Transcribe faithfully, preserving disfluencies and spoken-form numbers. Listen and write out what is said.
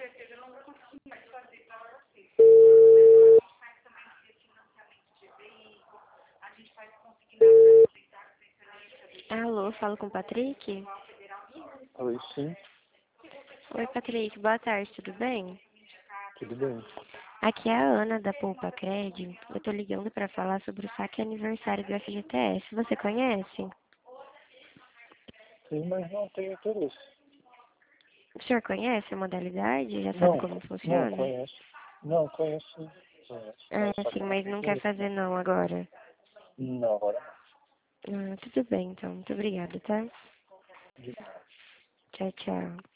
Alô, falo com o Patrick? Oi, sim, Oi, Patrick, boa tarde, tudo bem? tudo bem. Aqui é a Ana da Poupa Cred. Eu tô ligando para falar sobre o saque aniversário do F G T S. Você conhece? Sim, mas não tenho interesse. O senhor conhece a modalidade? Já sabe Não, como não funciona? conheço. Não, conheço. Conheço, Ah, mas só que sim, eu não mas tenho não quer interesse. fazer não agora. Não, agora Ah, tudo bem, então. Muito obrigada, tá? não. Tchau, tchau.